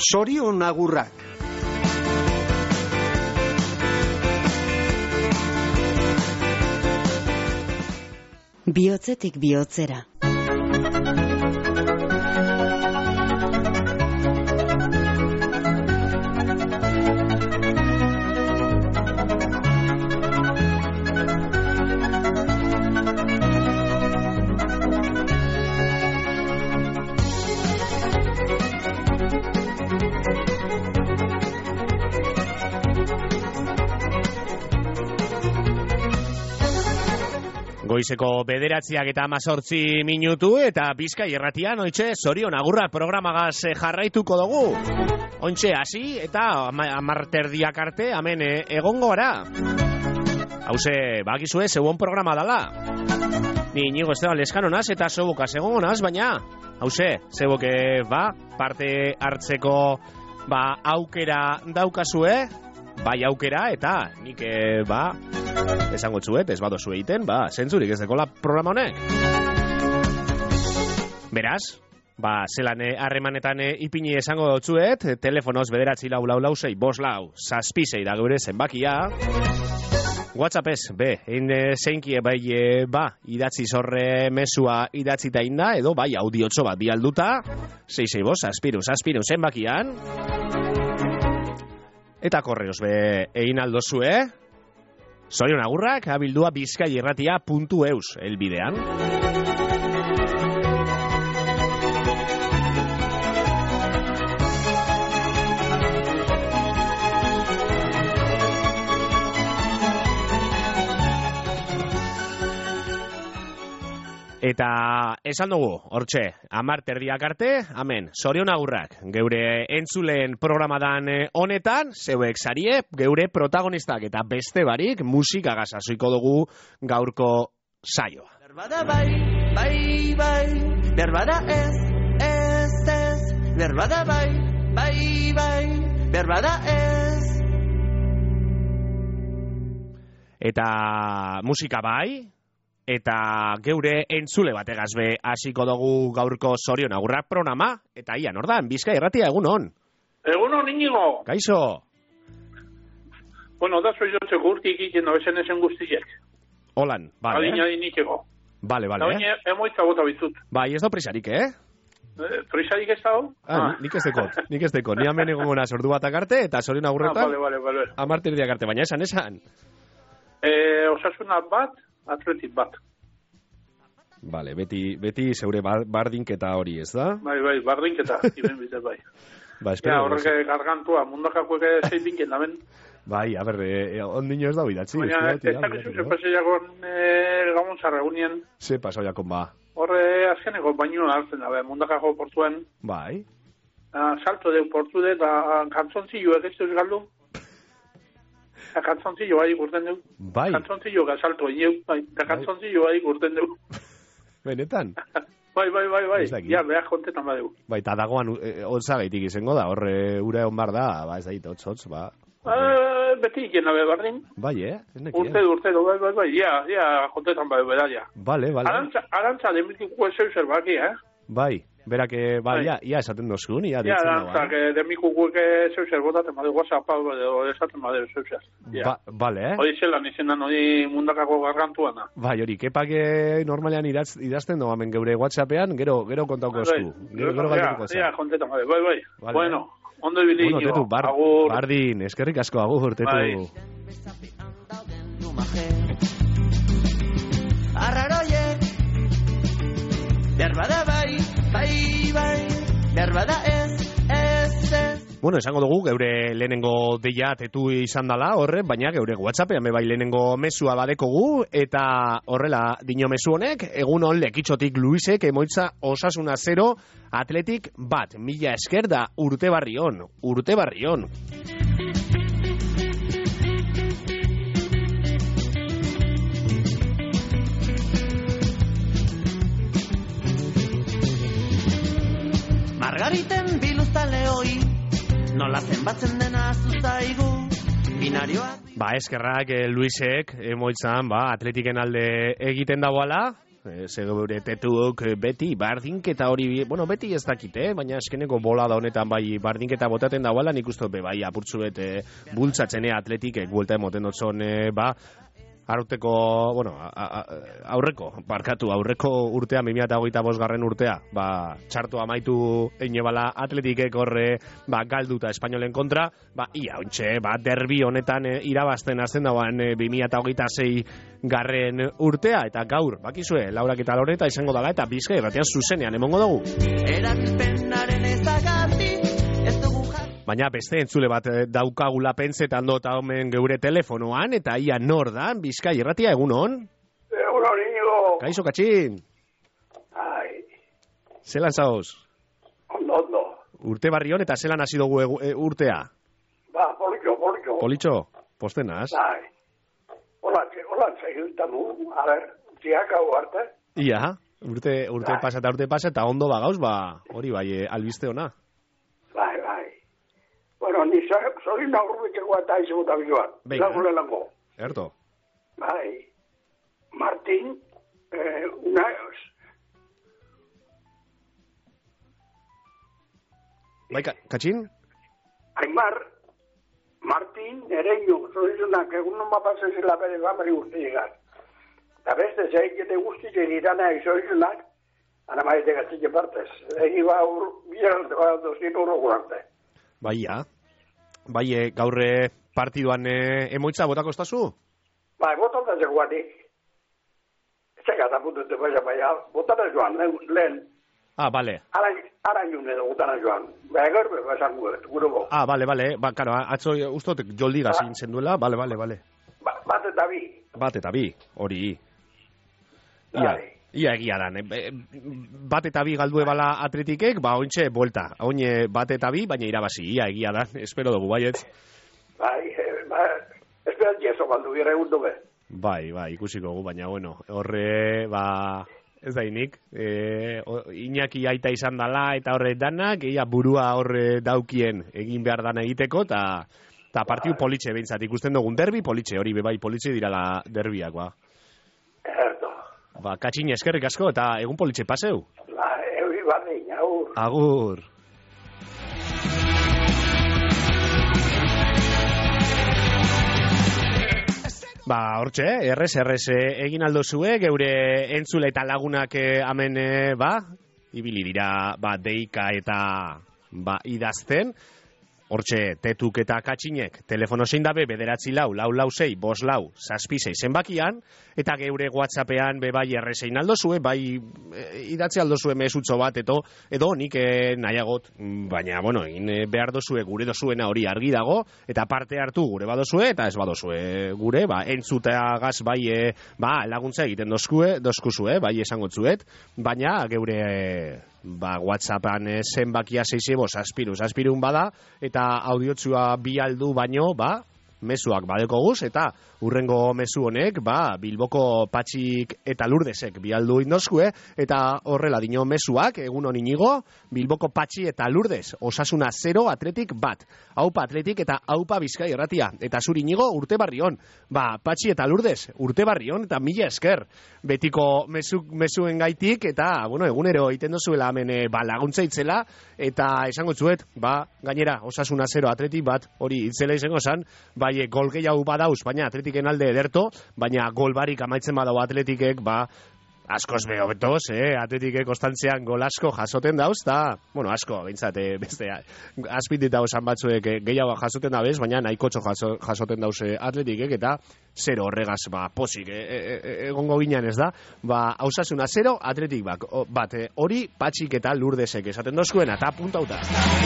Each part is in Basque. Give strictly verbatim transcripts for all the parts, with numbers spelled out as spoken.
Sorion agurrak. Bihotzetik bihotzera. Goizeko bederatziak eta amazortzi minutu eta Bizkai Irratian oitxe Sorion agurrak programagaz jarraituko dugu. Ontxe hasi eta amarterdiak arte hemen egongo gara. Hauze, bakizue, zeuon programa dala. Ni Inigo Esteban Lezkano naz eta sobukaz egongo naz, baina hauze, zeuke ba, parte hartzeko ba, aukera daukazue, bai aukera eta nik ba, esango txuet, ez badozu egiten, ba, zentzurik ez dekola programa honek. Beraz, ba, zelan harremanetan ipini esango txuet, telefonoz bederatzi lau lau lau sei, bos lau, zazpisei da geure zenbakia. WhatsApp ez, be, egin zeinkie bai, ba, idatzi zorre mesua idatzi da inda, edo bai, audiotxo bat bialduta, sei sei bos, zazpiru, zazpiru zenbakian. Eta korreos be egin aldozu, eh? Sorion agurrak abildua bizkaierratia puntu eus elbidean. Eta esan dugu, hortxe, amar terdiak arte, amen, Sorion agurrak, geure entzuleen programadan honetan, zeuek sarie, geure protagonistak eta beste barik musikagaz azoiko dugu gaurko saioa. Berbada bai, bai, bai, berbada ez, ez, ez, berbada bai, bai, bai, berbada ez. Eta musika bai, eta geure entzule bategaz be hasiko dugu gaurko Sorion agurrak programa, eta ia, nordan, Bizkai Irratia, egun hon. Egun hon, Inigo. Kaixo. Bueno, da soy yo segurtik ikin no besen esen guztiek. Holan, vale. Adina dinitxeko. Vale, vale. Da baina, emoitza bota bizut. Bai, ez da prisarik, eh? eh prisarik ez dago? Ah, ah. Nik ez dekot, nik ez dekot. Ni hemen egongo naz ordu batak arte, eta Sorion agurretan, ah, vale, vale, vale. amarterdiak arte, baina esan, esan. Eh, osasuna bat, atletik bat. Vale, beti, beti zeure bardinketa hori, ez da? Bai, bai, bardinketa, iben bite bai. Ba, espero. Ja, horrek gargantua, mundakakuek zein dinken damen. Bai, a ber, eh, ondino ez da bidatzi. Baina, ez da bizu, ze paseiakon gamon zarregunien. Ze pasoiakon ba? Horre, azkeneko baino hartzen da, mundakako portuen. Bai. Salto deu portu de, da kantzontziloek ez duz galdu. Da kantzontziloa ikurten du. Bai. Kantzontziloa salto ineu, bai. Da kantzontziloa ikurten du. Benetan? Bai, bai, bai, bai. Ja, behar kontetan badeu. Bai, eta dagoan hotza gaitik izango da, horre ure hon bar da, ba, ez da hit, hotz, hotz, ba. Uh, beti ikena be bardin. Bai, eh? Urte, urte, bai, bai, bai, ja, ja, kontetan badeu beda, ja. Vale, vale. Arantza, arantza, demikiko zeu zer baki, eh? Bai, berak, bai, ja, ia esaten dozkun, ia ditzen dagoa. Ja, arantza, que demikiko zeu zer botaten badeu, WhatsApp, edo esaten badeu zeu zer. Ba, vale, eh? Hori zelan izenan, hori mundakako gargantuana. Bai, hori, kepak normalean idaz, idazten doa men geure WhatsAppean, gero, gero kontauko esku. Gero, gero galduko zen. Ja, kontetan badeu, bai, bai. Vale, bueno, ondo ibili bueno, tetu, bar, agur. Bardin, eskerrik asko, agur, tetu. Bai. Arraroie, berbada bai, bai, bai, berbada ez, ez, ez. Bueno, esango dugu, geure lehenengo deia tetu izan dala, horre, baina geure WhatsAppean bai lehenengo mesua badekogu, eta horrela dino mesu honek, egun hon lekitxotik Luisek emoitza osasuna zero, atletik bat, mila esker da urte barri hon, urte barri hon. Margariten biluztale hoi, nola zenbatzen dena zuzaigu, binarioak... Ba, eskerrak, eh, Luisek, emoitzan, ba, atletiken alde egiten dagoala, e, zegure tetuok beti bardinketa hori, bueno, beti ez dakite, baina eskeneko bolada honetan bai bardinketa botaten dauala, nik uste be bai apurtzuet e, bultzatzen atletikek buelta emoten dotzon, e, ba, aurteko, bueno, a, a, aurreko, barkatu, aurreko urtea, bi mila hogeita bost garren urtea, ba, txarto amaitu einebala atletikek horre, ba, galduta espainolen kontra, ba, ia, ontxe, ba, derbi honetan e, irabazten azten dauan e, bi mila hogeita sei garren urtea, eta gaur, bakizue, laurak eta loreta izango dala, eta Bizkai Irratian zuzenean emongo dugu. Erabilpenaren ezagati, ez dugu jarri. Baina beste entzule bat daukagula pentsetan dut omen geure telefonoan, eta ia nor da, Bizkai Irratia, egunon? Egunon, Inigo. Kaixo, Katxin. Ai. Zelan zaoz? Ondo, ondo. Urte barri hon, eta zelan hasi dugu egu, e, urtea? Ba, politxo, politxo. Politxo, postenaz? Bai. Hola, hola, segiltan du. A ver, ziak hau arte. Ia, urte, urte Bai. pasa eta urte pasa, eta ondo bagauz, ba, hori bai, e, albiste ona. Bai, bai. Bueno, ni sorin aurruik egoa eta izo eta biloan. Venga. Lagule lango. Erto? Bai. Martin, eh, una... Bai, ka, Katxin? Aimar, Martin, ereño, zorizunak, egun noma pasezela bere gamari guzti llegar. Eta beste, zeikete guzti egitana izorizunak, ana maite gatzik partez. Egi ba, ur, bilan, ba, dozien urro gurante. Bai, ja. Bai, e, gaurre partiduan e, emoitza botako estazu? Bai, botan da zegoatik. Zega da putute baina, baina, botan da joan, lehen, lehen. Ah, bale. Aran june da botan da joan. Baina gerbe, baina gure go. Ah, bale, bale. Ba, karo, atzo ustot joldiga Ba. zintzen duela, bale, bale, bale. Ba, bat eta bi. Bat eta bi, hori. Ia, Bai. ia egia dan. E, bat eta bi galdu ebala atletikek, ba, ointxe, buelta. Oine bat eta bi, baina irabazi, ia egia dan. Espero dugu, baiet. Bai, eh, ba, esperantzia eso baldu bire egun be. Bai, bai, ikusiko gu, baina, bueno, horre, ba, ez da inik, e, o, Iñaki aita izan dala, eta horre danak, ia burua horre daukien egin behar dana egiteko, eta ta partiu politxe behintzat, ikusten dugun derbi politxe, hori bebai politxe dirala derbiak, ba. Erto. Ba, Katxin eskerrik asko, eta egun politxe paseu. Ba, euri barrein, aur. Agur. Ba, hortxe, errez, errez egin aldo zue, geure entzule eta lagunak eh, amen, eh, ba, ibili dira, ba, deika eta, ba, idazten. Hortxe, tetuk eta Katxinek, telefono zein dabe, bederatzi lau, lau lau sei, bos lau, zazpi sei zenbakian, eta geure WhatsAppean be bai errezein aldo zue, bai e, idatzi aldo zue mesutxo bat, eto, edo nik e, nahiagot, baina, bueno, egin e, behar dozue gure dozuena hori argi dago, eta parte hartu gure badozue, eta ez badozue gure, ba, entzuteagaz bai, e, ba, laguntza egiten dozkue, dozkuzue, bai esango zuet, baina geure... E, ba, WhatsAppan eh, zenbakia zeizebo zazpiru, zazpirun bada, eta audiotzua bi aldu baino, ba, mezuak badeko guz, eta urrengo mezu honek, ba, Bilboko Patxik eta Lurdesek bi aldu indozkue, eta horrela dino mezuak, egun honi nigo, Bilboko Patxi eta Lurdes, osasuna zero atletik bat, haupa atletik eta haupa Bizkai Irratia, eta zuri nigo urte barri hon, ba, Patxi eta Lurdes, urte barri hon, eta mila esker, betiko mezu, mezuen gaitik, eta, bueno, egunero egiten dozuela hemen e, ba, laguntza itzela, eta esango zuet, ba, gainera, osasuna zero atletik bat, hori itzela izango zan, bai, gol gehiago badauz, baina atletiken alde ederto, baina gol barik amaitzen badau atletikek, ba, askoz beho betoz, eh? Atletikek konstantzean gol asko jasoten dauz, eta, bueno, asko, behintzat, eh, beste, azpitit dauzan batzuek eh, gehiago jasoten dabez, baina nahikotxo jaso, jasoten dauz eh, atletikek, eta zero horregaz, ba, posik, eh, eh, egongo ginen ez da, ba, hausasuna zero, atletik bak, o, bat, eh, hori Patxik eta Lurdesek esaten dozkuena, eta puntauta.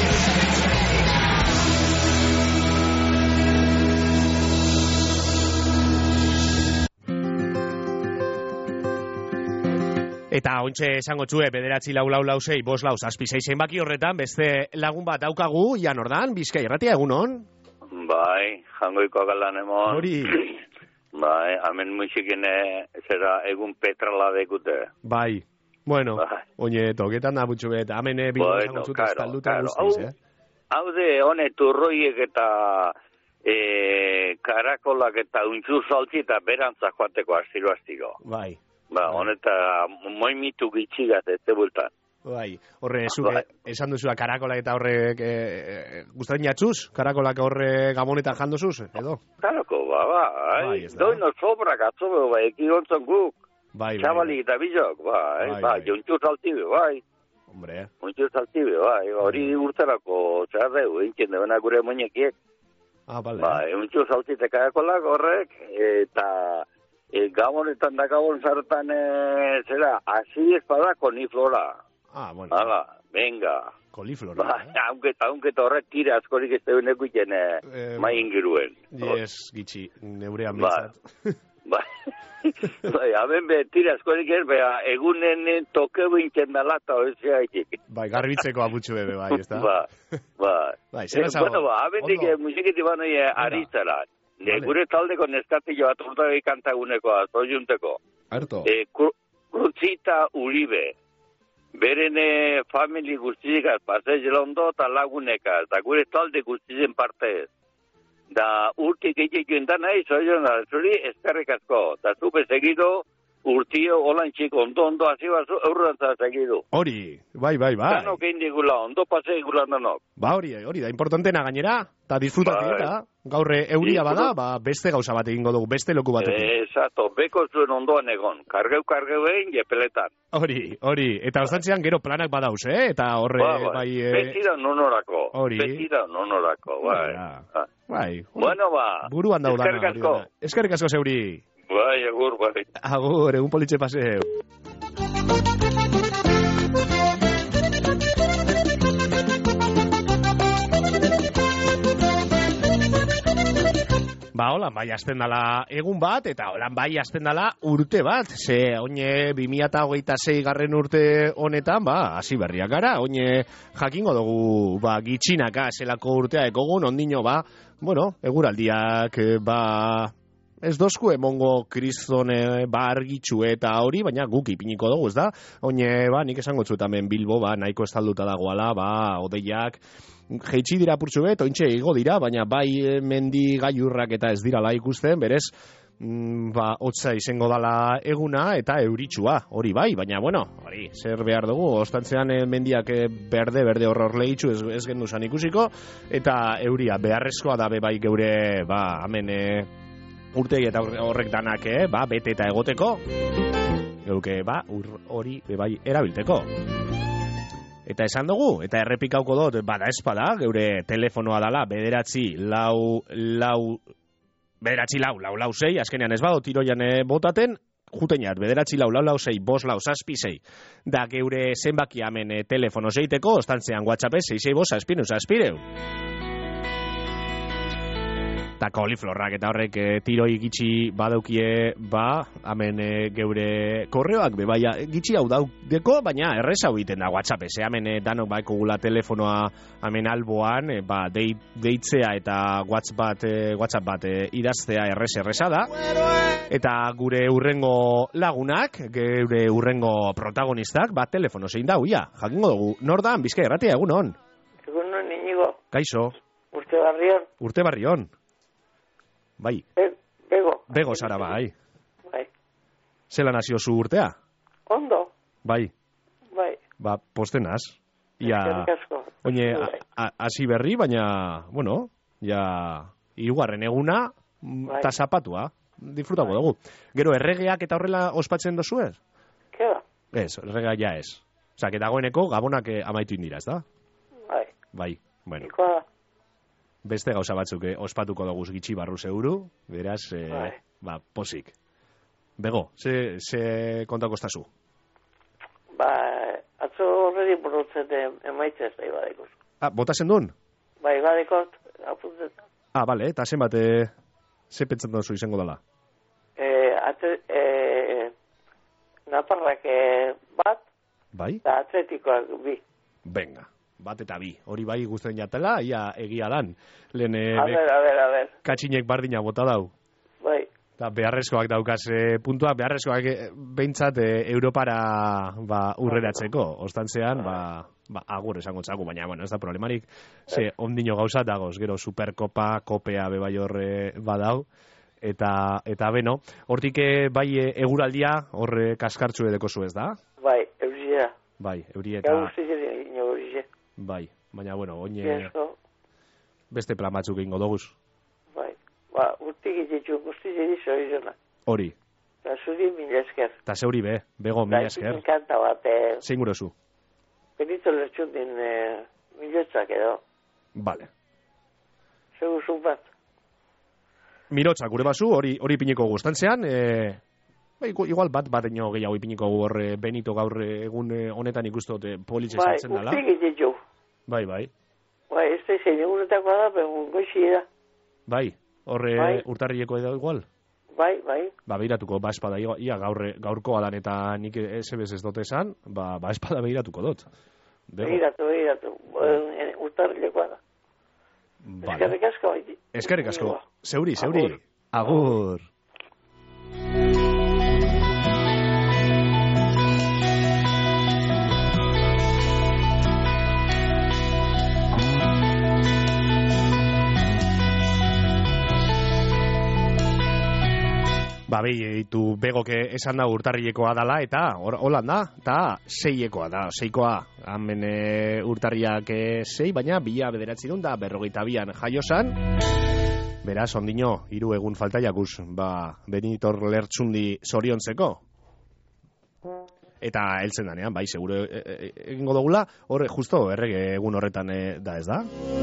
Eta ontxe esango txue, bederatzi lau lau lau sei, bos lau, zazpi sei zenbaki horretan, beste lagun bat daukagu, Ian Ordan, Bizkai Irratia, egunon? Bai, jangoiko galan emon. Hori. Bai, hemen musikene zera egun petrala dekute. Bai, bueno, bai. Oine, toketan da butxu bet, hemen bilo Bueno, esango txute karo, estalduta karo. guztiz, eh? Hau de, hone turroiek eta e, karakolak eta untxur saltzi eta berantza joateko astiro-astiro. Bai. Ba, honeta, moi mitu gitxigat, ez bultan. Bai, horre, zuke, esan duzua karakolak eta horrek e, e, gustatzen jatzuz? Karakolak horre gamonetan jandozuz, edo? Karako, ba, ba, bai, doino sobrak atzobe, ba, ekigontzon guk. Bai, bai. Txabalik eta bizok, bai, bai, bai, jontxu saltibe, bai. Hombre. Jontxu saltibe, bai, hori urterako txarreu, eintzen debena gure moinekiek. Ah, bale. Ba, jontxu saltite karakolak horrek, eta e, gamonetan da gabon zartan, e, zera, hasi espada koniflora. Ah, bueno. Hala, venga. Koliflora, ba, eh? Aunque, aunque horrek tira askorik ez teuen ekuiten eh, eh, mai ingiruen. Yes, gitxi, neurean ba, bintzat. Ba, bai, haben be, tira askorik ez, bea, egunen toke bintzen dala eta hori haitik. Bai, garbitzeko abutxu bebe, bai, ez da? Ba, ba. Bai, zera zago. Bueno, ba, haben dik musiketi banoi aritzara. De, gure taldeko neskatilo bat urtagei kantaguneko, zoiunteko. Arto. E, Krutzita Uribe. Beren famili guztizikaz, pasez londo eta lagunekaz, da gure talde guztizen partez. Da urti gehiagin da nahi, zoion da, zuri eskerrik asko. Da zupe segido, urtio olantxik ondo ondo hasi bazu, eurrantza segido. Hori, bai, bai, bai. Danok egin digula, ondo pase egula danok. Ba hori, hori da, importantena gainera, eta disfrutatu bai. eta gaurre euria bada, ba, beste gauza bat egingo dugu, beste loku batekin. Exacto, beko zuen ondoan egon, kargeu, kargeu egin, jepeletan. Hori, hori, eta ostantzean gero planak badauz, eh? Eta horre, ba, ba. bai... E... Beti da nonorako, hori. beti da nonorako, bai. Bai, bai. Bueno, ba, buruan daudana. Eskerrik asko. Eskerrik asko, zeuri. Bai, agur, bai. Agur, egun politxe paseu. Ba, holan bai hasten dala egun bat, eta holan bai hasten dala urte bat. Ze, oine, bi mila hogeita sei garren urte honetan, ba, hasi berriak gara. Oine, jakingo dugu, ba, gitxinaka, zelako urtea ekogun, ondino, ba, bueno, eguraldiak, ba... Ez dozku emongo kristone ba argitxu eta hori, baina guk ipiniko dugu, ez da? Oine, ba, nik esango txutamen Bilbo, ba, nahiko estalduta dagoala, ba, odeiak, jeitsi dira purtsu bet, ointxe igo dira, baina bai mendi gaiurrak eta ez dirala ikusten, berez, mm, ba, hotza izango dala eguna eta euritsua, hori bai, baina, bueno, hori, zer behar dugu, ostantzean eh, mendiak eh, berde, berde horror lehitzu, ez, ez genduzan ikusiko, eta euria beharrezkoa da be bai geure, ba, hemen, eh, urtegi eta horrek danak, eh, ba, bete eta egoteko, geuke, ba, ur hori bebai erabilteko. Eta esan dugu, eta errepikauko dut, bada espada, geure telefonoa dala, bederatzi, lau, lau, bederatzi, lau, lau, lau, sei, azkenean ez bado tiroian eh, botaten, juteniat, bederatzi, lau, lau, lau, sei, bos, lau, saspi, sei, da geure zenbaki hemen eh, telefono zeiteko, ostantzean WhatsApp, sei, sei, bos, aspinu, aspireu. Eta koliflorrak eta horrek e, tiroi gitxi badaukie, ba, hemen e, geure korreoak, be, baina gitxi hau daudeko, baina erreza hau iten da WhatsApp, ze hemen e, danok baiko gula telefonoa hemen alboan, e, ba, deit, deitzea eta WhatsApp bat, e, WhatsApp bat e, idaztea errez erreza da, eta gure urrengo lagunak, geure urrengo protagonistak, ba, telefono zein da, uia, jakingo dugu, nor da, Bizkai Irratia, egun hon? Egun hon, Inigo. Kaixo. Urte barrion. Urte barrion. Bai. Be, bego. Bego zara, bai. Bai. Zela nazio zu urtea? Ondo. Bai. Bai. Ba, postenaz. Ia, oine, hasi berri, baina, bueno, ja, irugarren eguna, eta zapatua, disfrutako dugu. Gero, erregeak eta horrela ospatzen dozu ez? Keda? Ez, erregea ja ez. Osa, que dagoeneko gabonak amaitu indira, ez da? Bai. Bai, bueno. Ikoa da. Beste gauza batzuk eh, ospatuko dugu gitxi barru zeuru, beraz, eh, ba, posik. Bego, ze, ze kontako estazu? Ba, atzo horredi burutzen emaitzez da ibadekuz. Ah, botazen duen? Ba, ibadekot, apuntetan. Ah, bale, eta zenbat, eh, ze pentsan duzu izango dela? Eh, ate, eh, Naparrak eh, bat, bai? Eta atletikoak bi. Venga. Bat eta bi, hori bai guztien jatela, ia egia dan. Lehen, a ber, a ber, a ber. Katxinek bardina bota dau. Bai. Eta beharrezkoak daukaz e, puntua, beharrezkoak e, behintzat e, Europara ba, urreratzeko. Ostantzean, ba, ba, agur esango txaku, baina, bueno, ez da problemarik. Ze, ondino gauzat dagoz, gero Superkopa, Kopea, bebai horre badau. Eta, eta beno, hortik eh, bai eh, eguraldia, hor kaskartxu edeko zu ez da? Bai, euria. Bai, euri eta... Gau guztiak ino euria. Bai, baina, bueno, oin Esko, beste plan batzuk egingo doguz. bai. Ba, urtik egitxu guztiak edizo izona. Hori, Eta zuri mila esker. eta zeuri be, bego mila esker. Bai, kanta bat, eh, Zein gurozu? Benito Lertxundin eh, milotzak edo. Vale. Zeu bat. Mirotzak gure bazu, hori hori piniko guztantzean, e, ba, igual bat bat eno gehiago ipiniko gu hor e, Benito gaur e, egun e, honetan ikustot e, politxe Bai, saltzen dela. urtik egitxu. Bai, bai. Bai, ez da zein egunetakoa da, pero goxi da. Bai, horre Bai. urtarrileko edo igual. Bai, bai. Ba, behiratuko, ba, espada, ia, ia gaur, gaurkoa dan eta nik ez ebez ez dut esan, ba, ba espada behiratuko dut. Bego. Begiratu, begiratu. Eh, Urtarrilekoa da. Vale. Eskerrik asko, baiti. Eskerrik asko. Agur. Zeuri, zeuri. Agur. Agur. Ba, behitu begoke esan da urtarrilekoa dala, eta hor- holan da, eta seiekoa da, seikoa. Hemen e, urtarriak e, sei, baina bila bederatzi dun da, berrogeita bian jaiosan. Beraz, ondino, hiru egun falta jakuz, ba, Benitor Lertxundi zoriontzeko. Eta heltzen danean, bai, seguro e, e, egingo dugula, hor, justo, errege egun horretan e, da ez da?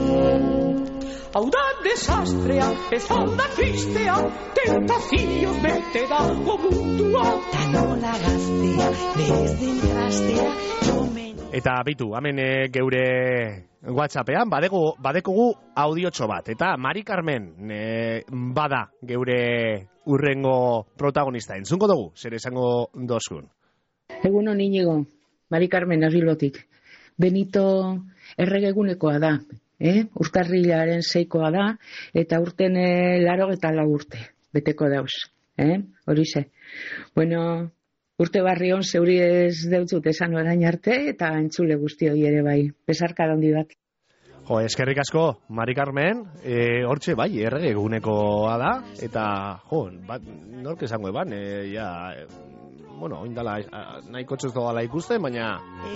Hau da desastrea, ez hau da tristea, tentazioz bete dago mundua. Ta nola gaztea, berez den trastea, jomen... Eta bitu, hemen e, geure WhatsAppean badegu, badekogu audiotxo bat. Eta Mari Carmen e, bada geure urrengo protagonista. Entzungo dugu, zer esango dozkun. Egun hon Inigo, Mari Carmen Argilotik. Benito erregegunekoa da, eh? Urtarrilaren seikoa da, eta urten eh, laro eta lau urte, beteko dauz, eh? Horixe. Bueno, urte barri hon zeuri ez deutzut esan orain arte, eta entzule guzti hori ere bai, besarka handi bat. Jo, eskerrik asko, Mari Carmen, e, hortxe bai, erregegunekoa da, eta, jo, bat, nork esango eban, e, ja, e, bueno, oindala nahiko txoz dogala ikusten, baina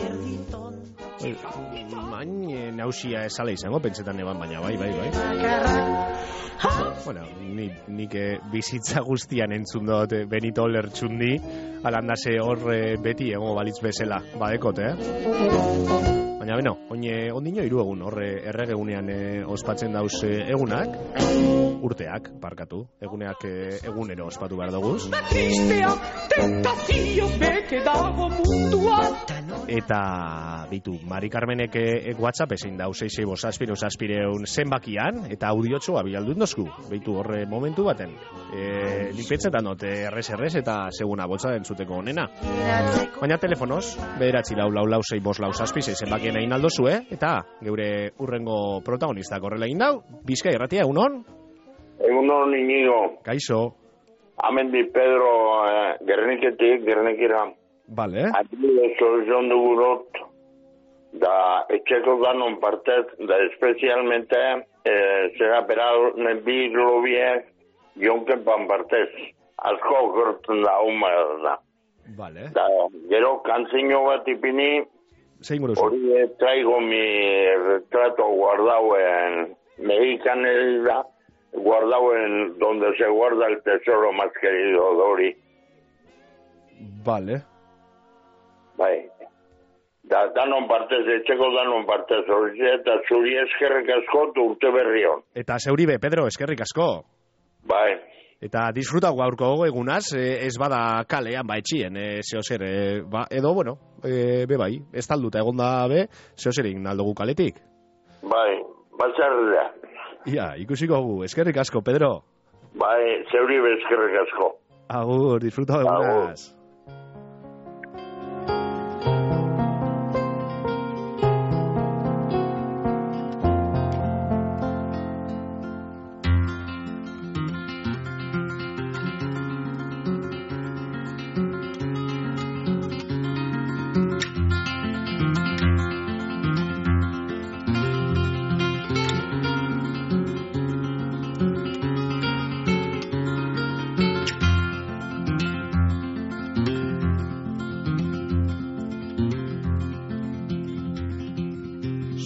oi, main e, nausia esala izango, pentsetan eban, baina bai, bai, bai. Bueno, ni, nik e, bizitza guztian entzun dut e, Benito Lertxundi, alandase hor e, beti egongo balitz bezala, badekot, eh? Baina beno, oine ondino hiru egun horre erregegunean e, ospatzen dauz e, egunak, urteak, parkatu, eguneak e, egunero ospatu behar duguz. Tristea, tentazioz bete dago mundua. Eta bitu, Mari Carmenek e, WhatsApp ezin dau sei sei bost zazpireun zazpireun zenbakian, eta audiotxoa bialdu indozku, bitu horre momentu baten. E, nik pentsetan dut errez errez eta seguna botza entzuteko onena. Baina telefonoz, bederatzi lau lau lau sei bost lau zazpi sei zenbakien egin aldozu, eh? Eta geure urrengo protagonistak horrela egin dau, Bizkai Irratia, egunon? Egunon Inigo, Kaixo. amendi Pedro eh, Gerniketik, Gernikira. Vale. Adibide soluzion dugurot, da etxeko danon partez, da especialmente eh, zera berau bi globiek jonken pan partez. Asko gertzen da uma da. Vale. Da, gero kantzino bat ipini, Zein guruzu? hori eh, traigo mi retrato guardado en Mexicanera, guardado en donde se guarda el tesoro más querido, Dori. Vale. Bai. Da, danon partez, etxeko danon partez, hori eta zuri eskerrik asko urte berrion. Eta zeuribe, Pedro, eskerrik asko. Bai. Eta disfruta gaurko egunaz, e, ez bada kalean, ba, etxien, e, zeo zer, e, ba, edo, bueno, e, be bai, ez talduta egon da, be, zeo zer egin aldugu kaletik. Bai, batzarra. Ia, ikusiko gu, eskerrik asko, Pedro. Bai, zeuri be eskerrik asko. Agur, disfruta egunaz.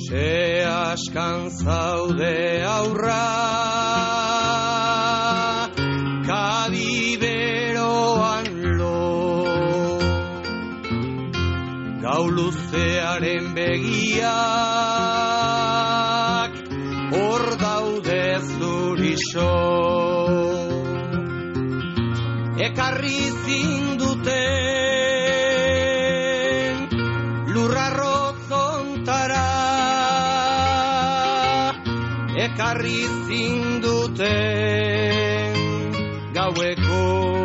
Ze askan zaude aurra, kadiberoan lo. Gau luzearen begiak, hor daude zurixo. Ekarri zinduten lurrarrozontara, ekarri zinduten gaueko.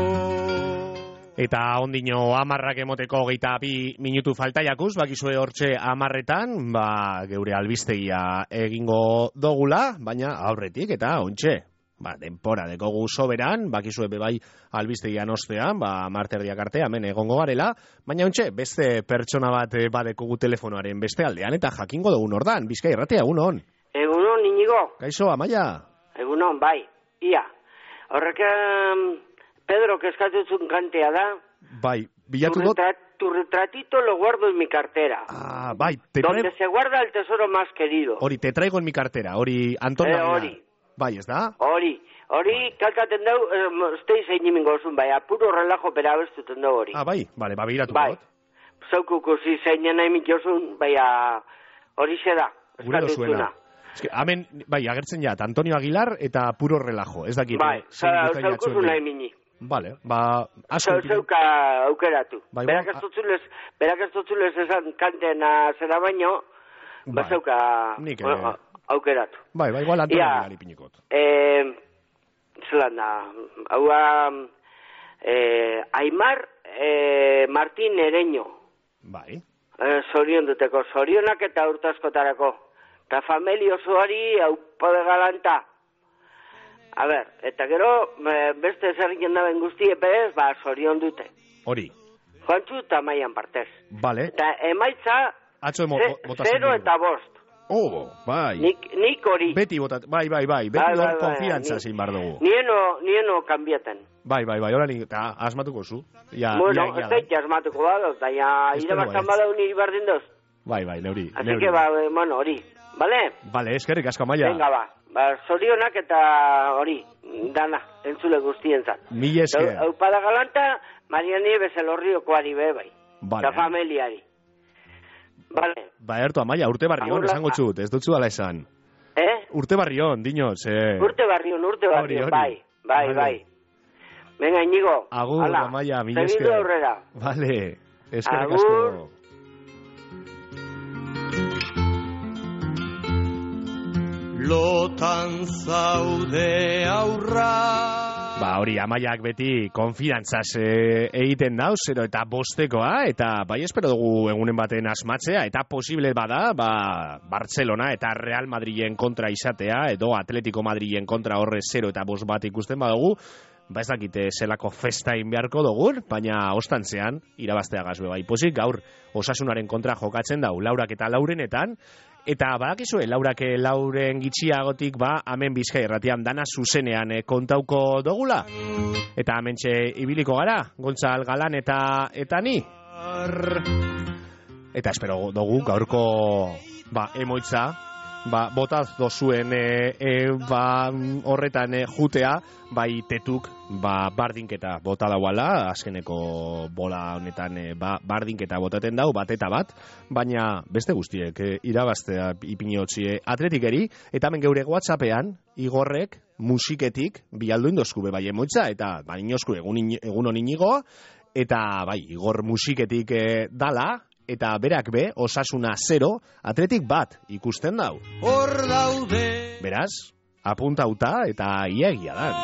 Eta ondino amarrak emoteko geita bi minutu faltaiakuz, bakizue hortxe amarretan, ba, geure albistegia egingo dogula, baina aurretik eta ontxe. Ba, denpora dekogu soberan, bakizue bebai albistegian ostean, ba, marterdiak arte, hemen egongo garela, baina ontxe, beste pertsona bat badekogu telefonoaren beste aldean, eta jakingo dugun ordan, Bizkai Irratia, egunon. Egunon, Inigo. Kaixo, Amaia. Egunon, bai, ia. Horrek, um, Pedro, keskatutzun kantea da. Bai, bilatu tu dut. Retra, tu retratito lo guardo en mi cartera. Ah, bai. Te donde trae... se guarda el tesoro más querido. Hori, te traigo en mi cartera, hori Antonio. Eh, hori. Bai, ez da? Hori, hori, kalkaten dau, estei zein nimingo zun, bai, apuro relajo pera bestuten dau hori. Ah, bai, bale, ba, begiratu bai. dut. Zaukuko zi zeinen nahi mitjozun, bai, hori xe da. Gure dozuena. Es que, amen, bai, agertzen jat, Antonio Aguilar eta puro relajo, ez dakit. Bai, zaukuzu nahi mini. Vale, ba, asko. Zauka aukeratu. Bai, berak ez dutzulez, berak ez dutzulez esan kantena zera baino, ba zauka aukeratu. Bai, bai, igual Antonio Aguilar ipiniko. Eh, zelan da, hau eh, Aimar eh, Martin Ereño. Bai. Eh, zorion duteko, zorionak eta urtaskotarako. Eta familia osoari hau pode galanta. A ber, eta gero, beste zerriken daben guztie perez, ba, zorion dute. Hori. Joantzu eta maian partez. Vale. Eta emaitza, Atzo emo, ze, zero eta bost. Oh, bai. Nik, nik hori. Beti botat, bai, bai, bai. Beti bai, hor bai, konfiantza bai, zein bar dugu. Nieno, nieno kanbiaten. Bai, bai, bai, hola, eta asmatuko zu. Ja, bueno, ja, ez daite asmatuko badot, eta ja, irabazan badau niri bardin doz. Bai, bai, neuri. Así neuri. que, ba, bueno, hori. Bale? Bale, eskerrik asko, Amaia. Venga, ba. Ba, zorionak eta hori, dana, entzule guztientzat. Mila esker. Hau pada galanta, Mariani Bezelorriokoari be, bai. Vale. Eta familiari. Vale. Ba, ertu, Amaia, urte barrion, esango txut, ez dutzu dala esan. Eh? Urte barrion, diñoz, eh. Urte barrion, urte barrion, bai, bai, vale. bai. Venga, Inigo. Agur, Hala, Amaia, mila esker. segidu aurrera. Vale, eskerrik asko. asko. Lotan zaude aurra. Ba, hori, Amaiak beti konfidantzaz e, egiten dauz, zero eta bostekoa, eta bai espero dugu egunen baten asmatzea, eta posible bada, ba, Barcelona eta Real Madrilen kontra izatea, edo Atletico Madrilen kontra horre zero eta bost bat ikusten badugu, ba ez dakite zelako festain beharko dugun, baina ostantzean, irabaztea gazue bai pozik, gaur Osasunaren kontra jokatzen dau, Laurak eta Laurenetan, eta badakizue, Laurak Lauren gitxiagotik, ba, hemen Bizkai Irratian dana zuzenean e, kontauko dogula. Eta hementxe ibiliko gara, Gontzal Galan eta eta ni. Eta espero dugu gaurko ba, emoitza, ba, botaz dozuen e, e, ba, horretan e, jutea, bai tetuk ba, bardinketa bota dauala, azkeneko bola honetan e, ba, bardinketa botaten dau, bat eta bat, baina beste guztiek e, irabaztea ipiniotzie atletikeri, eta hemen geure WhatsAppean, Igorrek musiketik bialdu indozku bai emoitza, eta ba, inozku egun, egun hon inigoa, eta bai, Igor musiketik e, dala, eta berak be, Osasuna zero, Atletik bat ikusten dau. Hor daude. Beraz, apuntauta eta iagia da.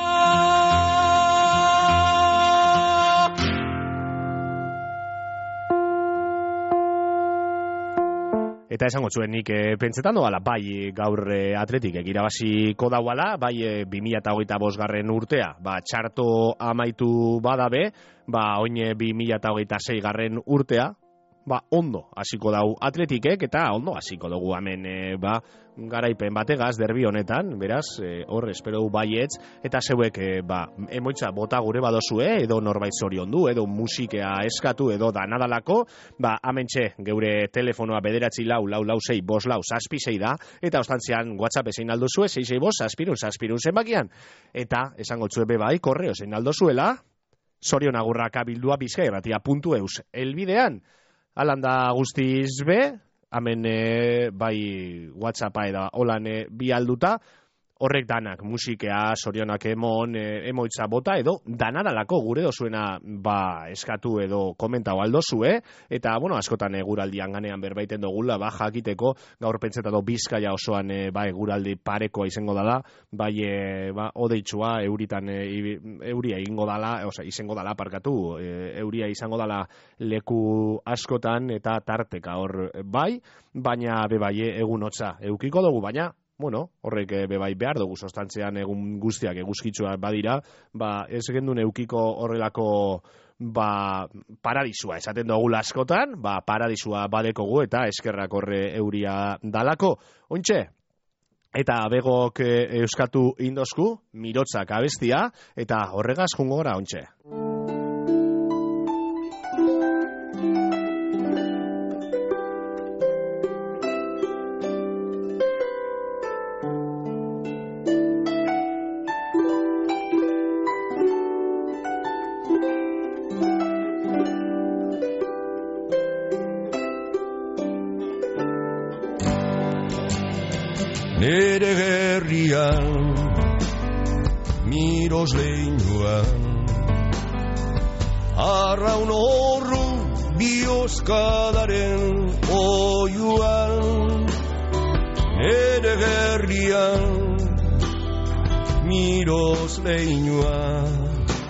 Eta esango zuen nik e, pentsetan doala, bai gaur e, Atletik irabaziko dauala, bai e, bi mila hogeita bost garren urtea, ba, txarto amaitu badabe, ba, oin bi mila hogeita sei garren urtea, ba, ondo hasiko dau Atletikek, eta ondo hasiko dugu hemen, e, ba, garaipen bategaz derbi honetan, beraz, e, hor espero du baietz, eta zeuek, e, ba, emoitza bota gure badozue, edo norbait zoriondu, edo musikea eskatu, edo danadalako, ba, hementxe geure telefonoa bederatzi lau, lau, lau, sei, bos, lau, zazpi, sei da, eta ostantzean WhatsApp ezein aldozue, sei, sei, bos, zazpirun, zazpirun zenbakian, eta esango txue bebai, korreo zein aldozuela, zorion agurrak abildua bizkairratia puntu eus, elbidean, alanda guztiz be, hemen e, bai WhatsAppa eda holan e, bi alduta, horrek danak, musikea, sorionak emon, e, emoitza bota, edo danadalako gure dozuena ba, eskatu edo komentau aldozue, eta, bueno, askotan e, guraldian ganean berbaiten dugula, ba, jakiteko, gaur pentsetatu Bizkaia osoan, e, ba, guraldi parekoa izango dala, bai, e, ba, odeitsua, euritan, e, euria egingo dala, oza, izango dala parkatu, e, euria izango dala leku askotan, eta tarteka hor bai, baina, be bai, egun hotza, eukiko dugu, baina, bueno, horrek bebai behar dugu sostantzean egun guztiak eguzkitzuak badira, ba, ez gendun eukiko horrelako ba, paradisua esaten dugu askotan, ba, paradisua badekogu eta eskerrak horre euria dalako. Ointxe, eta begok euskatu indosku, mirotzak abestia, eta horregaz jungo gara, ointxe. Nere gerrian, miros leinuan, arraun horru bioskadaren oiuan. Nere gerrian, miros leinuan,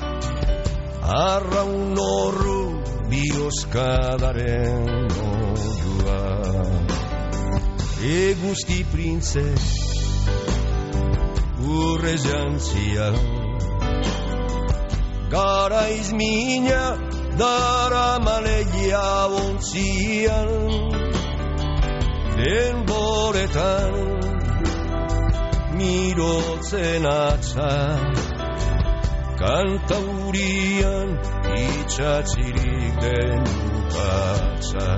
arraun horru bioskadaren oiuan. Eguzki printze urre jantzia, garaiz mina dara maleia ontzian, denboretan mirotzen atza, kantaurian itxatzirik den ukatza.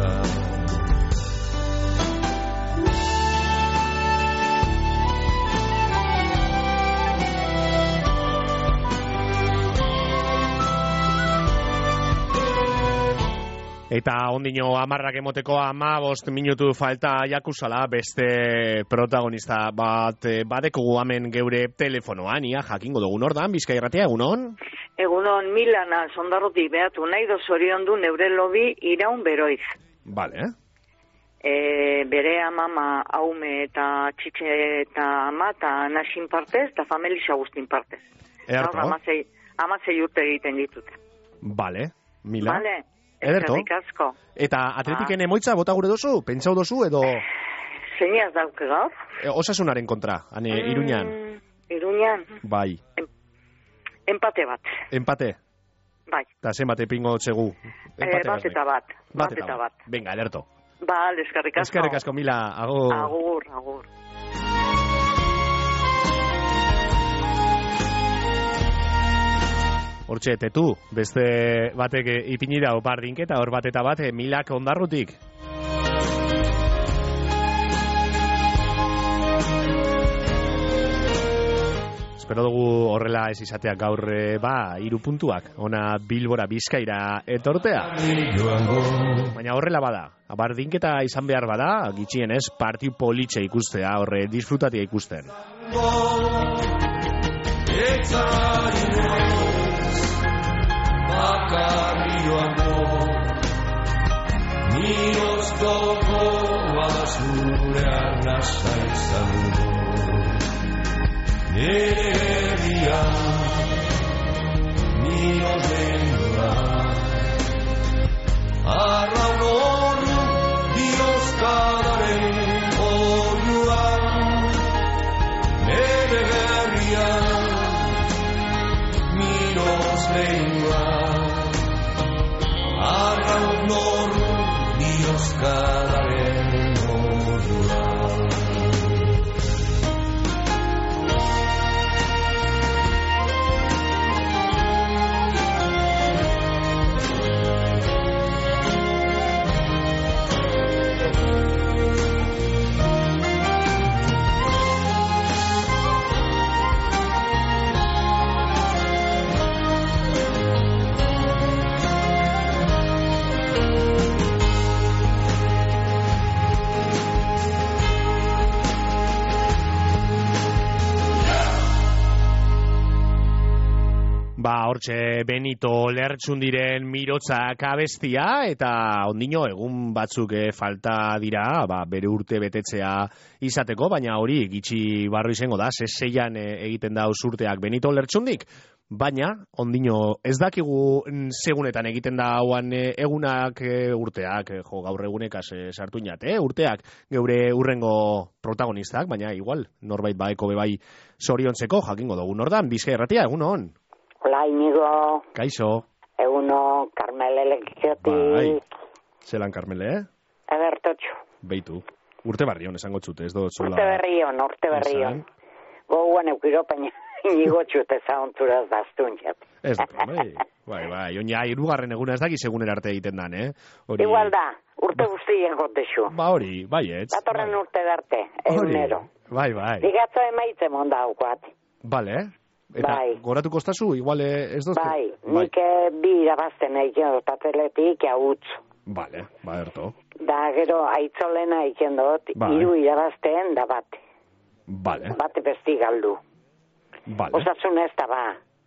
Eta ondino amarrak emoteko ama bost minutu falta jakusala beste protagonista bat badekogu hemen geure telefonoan, ia jakingo dugun ordan, Bizkairratia, egunon? Egunon, Milana, sondarrotik behatu nahi do zorion du neure lobi iraun beroiz. Bale, e, bere amama haume eta txitxe eta ama eta nasin partez eta familia guztin partez. Erto? Amazei, amazei urte egiten ditute. Bale, Mila. Bale. Ederto. Eta Atletiken emoitza bota gure dozu? Pentsau dozu edo... Zeiniaz dauke gaur? E, osasunaren kontra, ane, mm, Iruñan. Iruñan? Bai. Em, empate bat. Empate? Bai. Eta zen bate pingo txegu? Empate e, bat eta bat. Bat eta bat. bat. Venga, ederto. Bale, eskerrik asko. Eskerrik asko, Mila. Agur. Agur, agur. Hortxe, tetu, beste batek ipini da opardinketa, hor bat eta bat, Milak ondarrutik. Espero dugu horrela ez izateak gaur, ba, hiru puntuak, ona Bilbora Bizkaira etortea. Baina horrela bada, abardinketa izan behar bada, gitxienez, partiu politxe ikustea, horre disfrutatia ikusten. Bakarrioako miroztoko bazurean nasa izan du. Nere herrian miroz denua, arraun horru bioskadaren oiuan. Nere herrian miroz denua, arraun horru beharbadaren modua. Ba, hortxe Benito Lertxundiren mirotzak abestia, eta ondino egun batzuk eh, falta dira, ba, bere urte betetzea izateko, baina hori gitxi barro izango da, seseian eh, egiten da urteak Benito Lertxundik, baina ondino ez dakigu segunetan egiten da hauan eh, egunak eh, urteak, eh, jo, gaur egunekaz eh, sartu inat, eh, urteak geure urrengo protagonistak, baina igual, norbait baeko bebai zoriontzeko, jakingo dugu nordan, Bizkaia Irratia, egun hon. Hola, Inigo. Kaixo. Eguno, Carmele lekzioti. Bai, zelan Carmele, eh? Ebertotxo. Beitu. Urte barrion, esango txute, ez do zola... Urte berrion, urte berrion. Goguan eukiro, baina Inigo txute zaunturaz daztun jat. Ez da, bai, bai, bai, oina irugarren eguna ez daki seguner arte egiten dan, eh? Hori... Igual da, urte guztien gotexu. Ba hori, bai ez. Datorren bai. Urte darte, egunero. Bai, bai. Digatzo emaitze monda haukoat. Bale, eh? Eta bai. Goratu kostazu, igual ez doztu? Bai, bai. Nik bi irabazten egin dut ateletik jautz. Bale, ba, erto. Da, gero, aitzolena egin dut, bai. Iru irabazten da bate. Bale. Bate besti galdu. Bale. Osasuna ez da ba.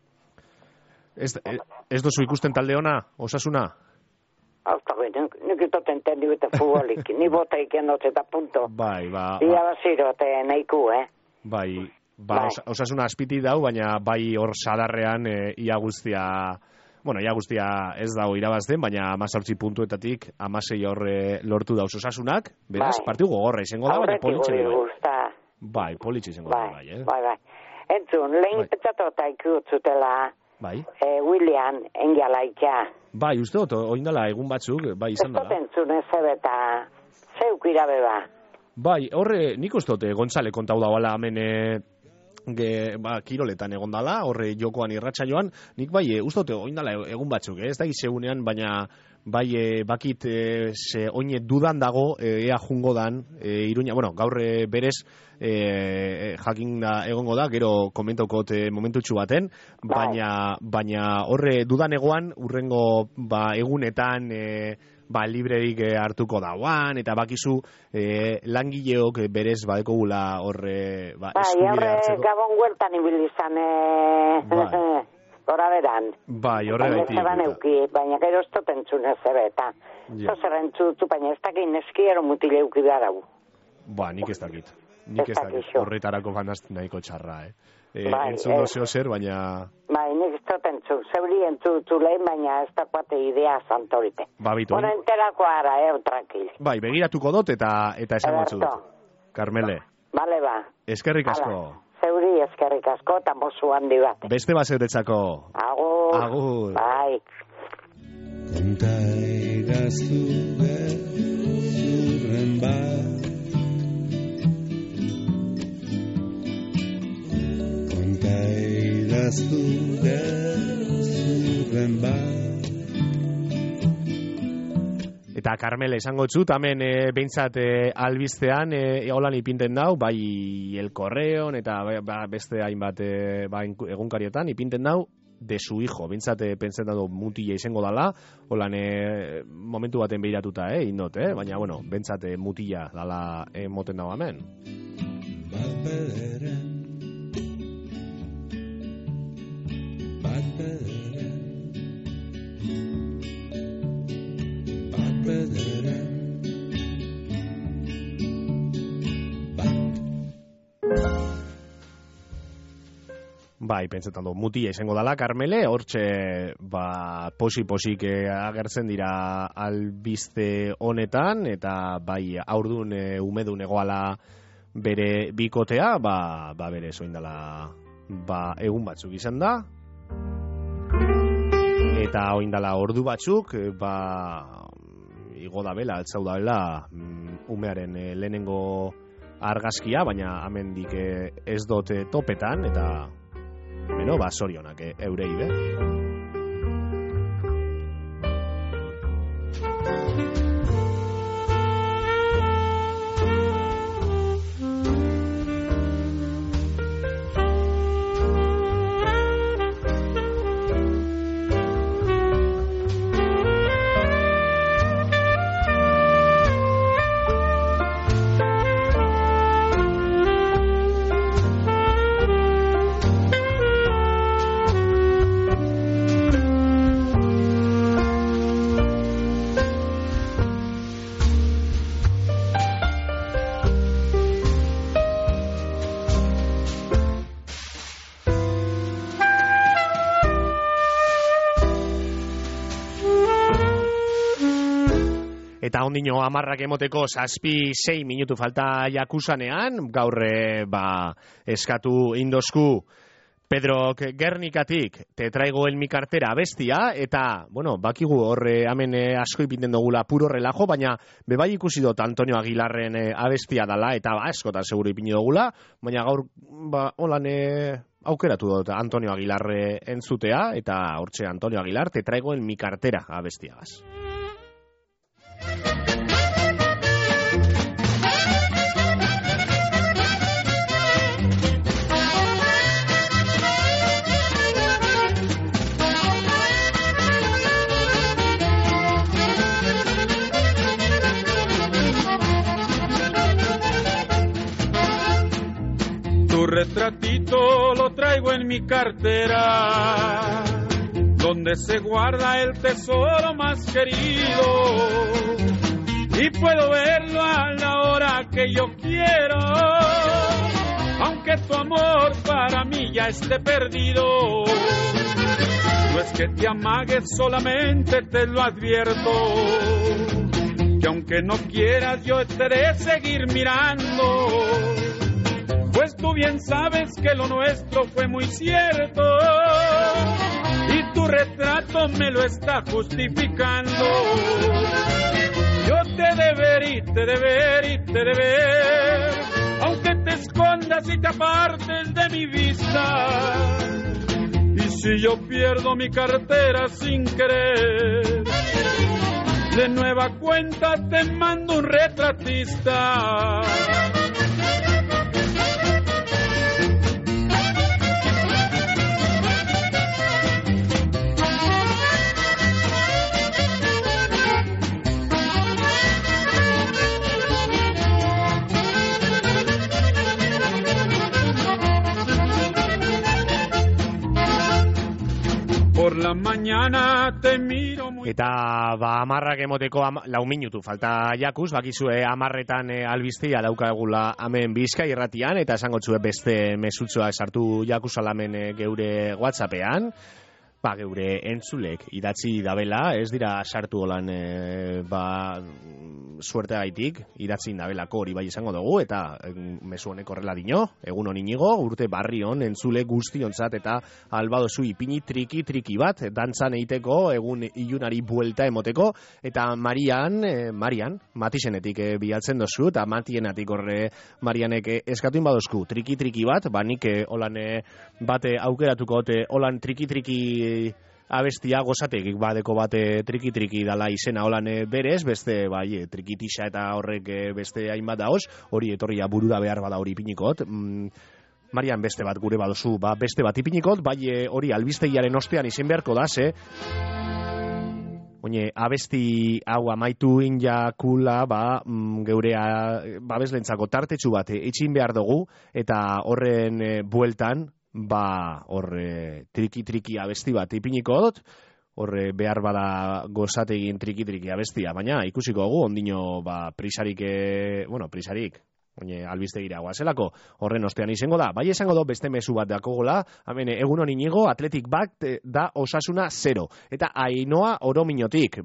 Ez, ez dozu ikusten talde ona, Osasuna? Hauta, nik itoten tendi bete futbolik. Ni bota egin dut eta punto. Bai, ba... Ia bazirote nahiku, eh? Bai... Ba, os, osasuna azpiti dau, baina bai hor sadarrean e, ia guztia, bueno, ia guztia ez dago irabazten, baina amazortzi puntuetatik amasei horre lortu dauz osasunak, beraz, bai. Partiu gogorra izango da, baina politxe bai. Bai, politxe izango bai, da, bai, eh? Bai, bai. Entzun, lehen bai. Petzatota ikutzutela, bai. eh, William engialaika. Bai, uste dut, oindala egun batzuk, bai, izan da. Ez dut entzun ez ebeta, zeuk irabe ba. Bai, horre, nik uste dut, Gontzale kontau dauala, hemen, eh, Ge, ba, kiroletan egon dala, horre jokoan irratxa joan, nik bai, e, ustote, oindala egun batzuk, eh? Ez da gizegunean, baina bai, e, bakit, e, ze oine dudan dago, e, ea jungo dan, e, Iruña, bueno, gaur e, berez, e, jakin da egongo da, gero komentokot e, momentutxu baten, baina, baina horre dudan egoan, urrengo ba, egunetan, e, ba, librerik hartuko dauan, eta bakizu eh, langileok berez badeko gula horre ba, eskubide hartzeko. Bai, horre gabon gueltan ibilizan eh, gora beran. Bai, horre gaiti. Baina gero ez dut entzunez ere, eta yeah. Zer entzutu, baina ez dakit neski ero mutile euki darau. Ba, nik ez dakit. Nik ez dakit. Horretarako banast nahiko txarra, eh. E, bai, entzun dozio zer, baina... Bai, nik ez dut entzun, zeuri entzutu lehen, baina ez dakuate idea zantorite. Ba, bitu. Bona enterako ara, eh, tranquil. Bai, begiratuko dut eta eta esan gotzu dut. Carmele. Bale, ba. Eskerrik asko. Hala. Zeuri eskerrik asko, eta mozu handi bat. Beste bat zeuretzako. Agur. Agur. Bai. Konta idaztu zurren bat, idaztu zurren bat. Eta Carmele esango txut, hemen e, behintzat e, albiztean e, holan ipinten dau, bai El Correon eta ba, beste hainbat e, ba, egunkarietan ipinten dau de su hijo, behintzat e, pentsen dau mutila izango dala, holan e, momentu baten behiratuta, eh, indot, eh? Baina, bueno, behintzat e, mutila dala e, moten dau hemen. Bat bederen Bat bederen Bat bederen Bai, pentsetan du, mutia izango dala, Carmele, hortxe, ba, posi-posik agertzen dira albiste honetan, eta bai, aurdun e, umedun egoala bere bikotea, ba, ba bere zoindala, ba, egun batzuk izan da, eta oindala ordu batzuk, ba, igo da bela, altzau da bela, mm, umearen e, lehenengo argazkia, baina amendik e, ez dote topetan, eta, beno, ba, sorionak e, eurei, be? Eta ondino amarrak emoteko zazpi sei minutu falta jakusanean, gaur e, ba, eskatu indosku Pedro Gernikatik te traigo en mi cartera abestia, eta, bueno, bakigu horre hemen e, asko ipinten dugula puro relajo, baina bebai ikusi dut Antonio Aguilarren e, abestia dala, eta ba, askotan seguro ipini dugula, baina gaur, ba, holan e, aukeratu dut Antonio Aguilarre entzutea, eta hortxe Antonio Aguilar te traigo en mi cartera abestiagaz. Tu retratito lo traigo en mi cartera, donde se guarda el tesoro más querido, y puedo verlo a la hora que yo quiero, aunque tu amor para mí ya esté perdido. No es que te amagues, solamente te lo advierto, que aunque no quieras yo te haré seguir mirando, pues tú bien sabes que lo nuestro fue muy cierto, y tu retrato me lo está justificando. Yo te deber y te deber y te deber, aunque te escondas y te apartes de mi vista. Y si yo pierdo mi cartera sin querer, de nueva cuenta te mando un retratista. Por la mañana te miro muy... Eta ba amarrak emoteko am, lau minutu falta jakuz, bakizue amarretan e, albistea daukagula hemen Bizkai irratian, eta esango txue beste mesutzoa sartu jakuzalamen e, geure WhatsAppean. Ba, geure entzulek idatzi dabela, ez dira sartu holan e, ba, suerte gaitik, idatzi dabelako hori bai izango dugu, eta e, mesu honek horrela dino, egun honi nigo, urte barri hon, entzule guztionzat, eta albadozu ipini triki-triki bat, dantzan eiteko, egun ilunari buelta emoteko, eta Marian, e, Marian, Matisenetik e, bialtzen dozu, eta Matienatik horre Marianek e, eskatuin badozku, triki-triki bat, ba nik e, holan e, bate aukeratuko, te, holan triki-triki abestia gozategik badeko bate triki-triki dala izena holan berez, beste bai trikitisa eta horrek beste hainbat daoz, hori etorria burura behar bada hori ipinikot. Mm, Marian beste bat gure badozu, ba, beste bat ipinikot, bai hori albistegiaren ostean izen beharko da, ze oine, abesti hau amaitu injakula, ba, mm, geurea babeslentzako tartetxu bat itxin behar dugu, eta horren e, bueltan, ba, horre, triki-triki abesti bat ipiniko dut, horre behar bada gozategin triki-triki abestia, baina ikusiko dugu, ondino, ba, prisarik, e, bueno, prisarik, oine, albiztegira guazelako, horren ostean izango da, bai esango do beste mezu bat dakogola, hemen egun honi nigo, Atletik bat da Osasuna zero, eta Ainoa Orominotik, ba,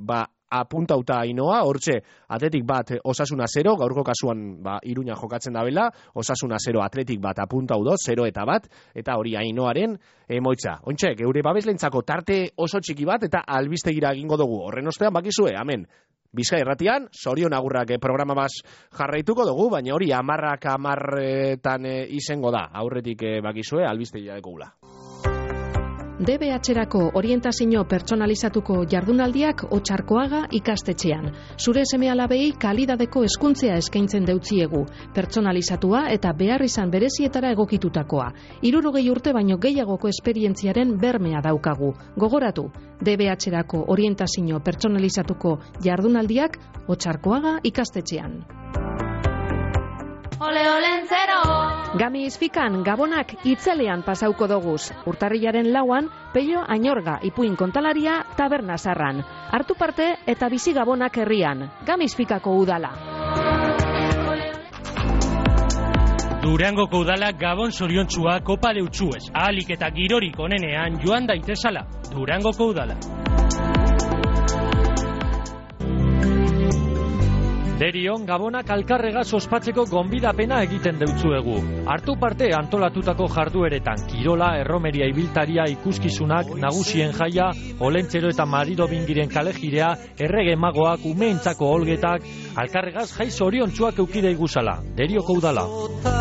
apuntauta Ainoa, hortxe Atletik bat Osasuna zero, gaurko kasuan ba, Iruña jokatzen dabela, Osasuna zero Atletik bat apuntau do, zero eta bat, eta hori Ainoaren emoitza. Ontxe, geure babeslentzako tarte oso txiki bat, eta albistegira egingo dugu. Horren ostean bakizue, amen, Bizkai Irratian, Sorion Agurrak programa baz jarraituko dugu, baina hori amarrak amarretan izango da, aurretik bakizue, albistegira dekogula. D B H-erako orientazio pertsonalizatuko jardunaldiak Otxarkoaga ikastetxean. Zure seme-alabei kalidadeko hezkuntzea eskaintzen deutziegu, pertsonalizatua eta behar izan berezietara egokitutakoa. Hirurogei urte baino gehiagoko esperientziaren bermea daukagu. Gogoratu, D B H-erako orientazio pertsonalizatuko jardunaldiak Otxarkoaga ikastetxean. Ole olentzero! Gami izfikan gabonak itzelean pasauko doguz. Urtarrilaren lauan, Peio Añorga ipuin kontalaria taberna zarran. Hartu parte eta bizi gabonak herrian. Gami izfikako udala. Durangoko udala gabon zoriontsua kopa deutsuez. Ahalik eta girorik onenean joan daitezala. Durangoko udala. Derion, gabonak alkarregaz ospatzeko gonbidapena egiten deutzuegu. Hartu parte antolatutako jardueretan, kirola, erromeria ibiltaria, ikuskizunak, nagusien jaia, olentzero eta marido bingiren kalejirea, errege magoak, umeentzako olgetak, alkarregaz jai zoriontsuak eukide iguzala. Derioko udala.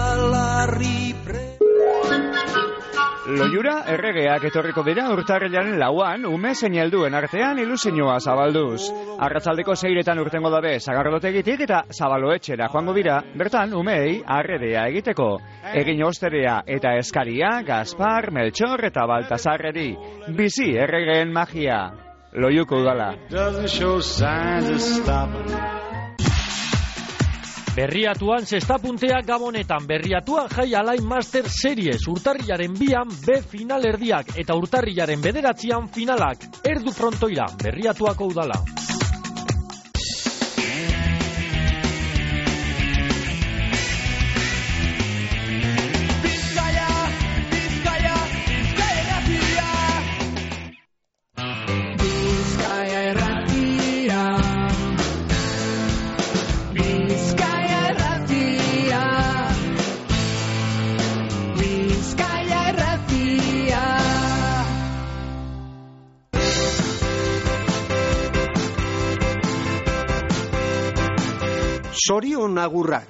Loiura erregeak etorriko dira urtarrilaren lauan, ume zein helduen artean ilusioa zabalduz. Arratsaldeko seiretan urtengo dabe sagardotegitik eta Zabaloetxera joango dira, bertan umei arredea egiteko. Egin osterea eta eskaria, Gaspar, Melchor eta Baltasarreri. Bizi erregeen magia. Loiuko udala. Berriatuan zestapuntea gabonetan, berriatuan jai Alain Master Series, urtarrilaren bian B final erdiak eta urtarrilaren bederatzian finalak. Erdu frontoira, berriatuako udala. Sorion Agurrak.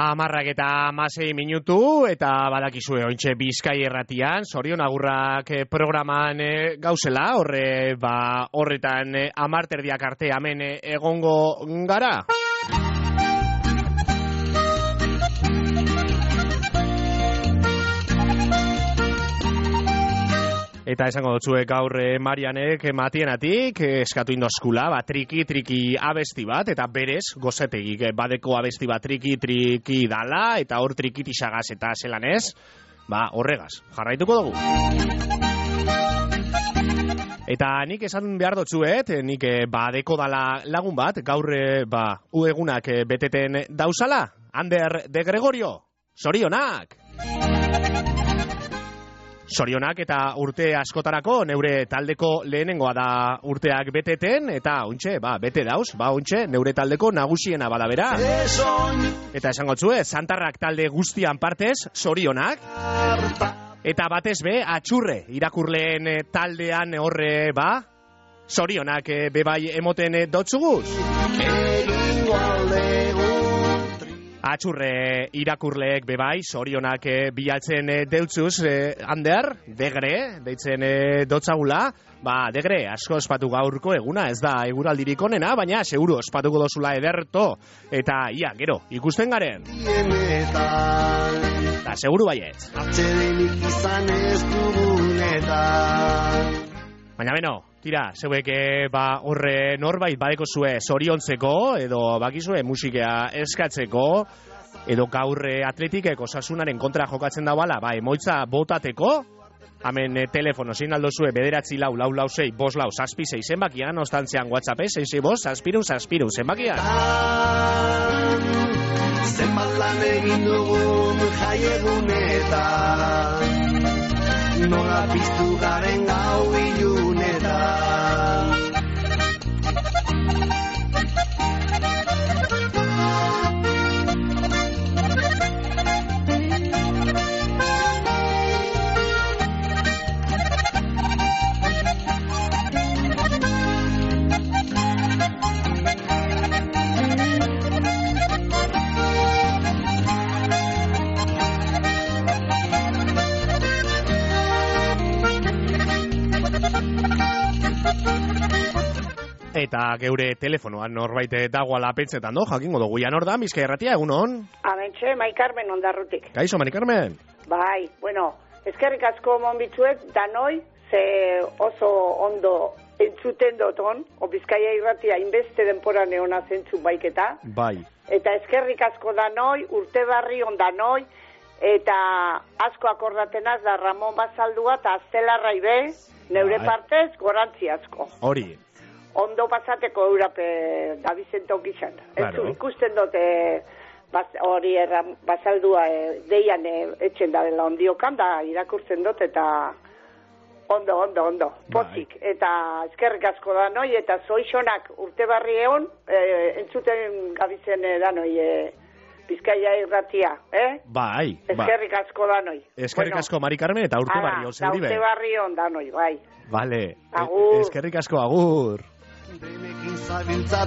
Amarrak eta hamasei minutu, eta badakizue ointxe Bizkai Irratian, Sorion Agurrak programan gauzela, horre, ba, horretan amarterdiak arte hemen egongo gara. Eta esango dutzuek gaur Marianek Matienatik eskatu indoskula, ba, triki-triki abesti bat, eta berez gozetegik badeko abesti bat triki-triki dala, eta hor trikitisagaz eta zelan ez, ba, horregaz, jarraituko dugu. Eta nik esan behar dutzuet, nik badeko dala lagun bat, gaur ba, uegunak beteten dauzala, Ander de Gregorio, sorionak! Sorionak eta urte askotarako neure taldeko lehenengoa da urteak beteten, eta ontxe, ba, bete dauz, ba, ontxe, neure taldeko nagusiena bada bera. Eta esango txue, Santarrak talde guztian partez, sorionak. Eta batez be, atxurre, irakurleen taldean horre, ba, sorionak bebai emoten dotzuguz. Atxurre irakurleek bebai, sorionak bilatzen deutzuz, eh, Ander, degre, deitzen eh, dotzagula, ba, degre, asko ospatu gaurko eguna, ez da eguraldirik onena, baina seguru ospatuko dozula ederto, eta ia, gero, ikusten garen. Eta seguru baiet. Baina beno, tira, zeuek ba, horre norbait badeko zue soriontzeko, edo bakizue musikea eskatzeko, edo gaur atletikek osasunaren kontra jokatzen dauala, ba, emoitza botateko, hemen e, telefono, zein aldo zue, bederatzi lau, lau, lau, sei, bos lau, zazpi, sei, zenbakian, ostantzean WhatsApp, sei, sei, bos, zazpiru, zazpiru, zenbakian. Zenbat lan egin dugun jaiegunetan, nola piztu garen gau ilunetan. Eta geure telefonoan norbait dagoala pentsetan do, jakingo dugu ian hor da, Bizkai Irratia, egunon? Amentxe, Mari Carmen ondarrutik. Kaixo, Mari Carmen? Bai, bueno, eskerrik asko monbitzuet, danoi, ze oso ondo entzuten doton, o Bizkaia Irratia inbeste denpora neona zentzu baiketa. Bai. Eta eskerrik asko danoi, urte barri on danoi, eta asko akordatenaz da Ramon Bazaldua eta Aztelarra ibe, neure bai. Partez, gorantzi asko. Hori. Ondo pasateko eurape da Bizento gizan. Claro. Ez ikusten dute hori erra Bazaldua e, deian e, etxen da dela ondiokan, da irakurtzen dut eta ondo, ondo, ondo, pozik. Bai. Eta eskerrik asko da noi, eta zoixonak urte barri egon, e, entzuten gabizen da noi, e, Bizkaia Irratia, eh? Bai, bai. Eskerrik asko da noi. Eskerrik bueno, asko, Mari Carmen, eta urte barri hon zeuribe. Urte barri hon da noi, bai. Vale, agur. Eskerrik asko, agur. Denekin zabiltza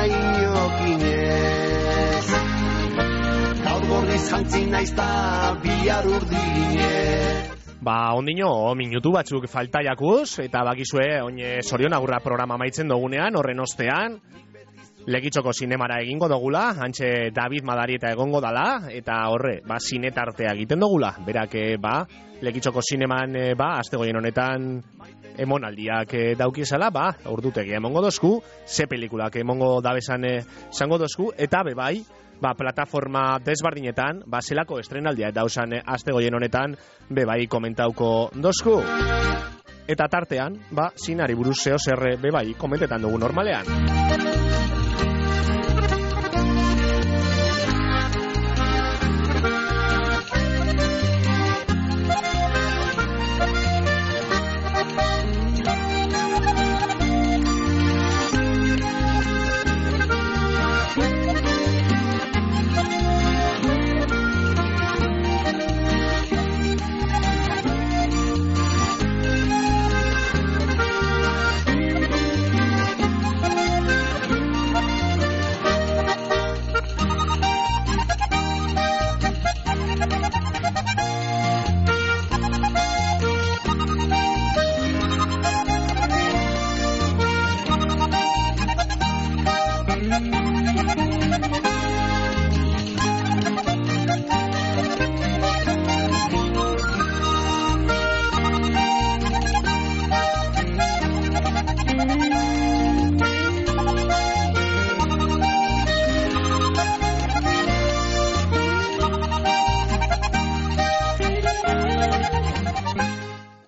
bainokinez, gaur gorriz jantzi naizta bihar urdinez. Ba, ondino, minutu batzuk falta jakuz, eta bakizue, oine Sorion Agurra programa maitzen dugunean, horren ostean, Legitxoko zinemara egingo dugula, hantxe David Madarieta egongo dala, eta horre, ba, zinetartea egiten dugula. Berak, ba, Legitxoko zineman, ba, aste goien honetan emonaldiak daukizala, ba, ordutegia emongo dozku, ze pelikulak emongo dabesan zango dozku, eta bebai, ba, plataforma desbardinetan, ba, zelako estrenaldia dauzan aste goien honetan, bebai komentauko dozku. Eta tartean, ba, zinari buruz zeo zer bebai komentetan dugu normalean.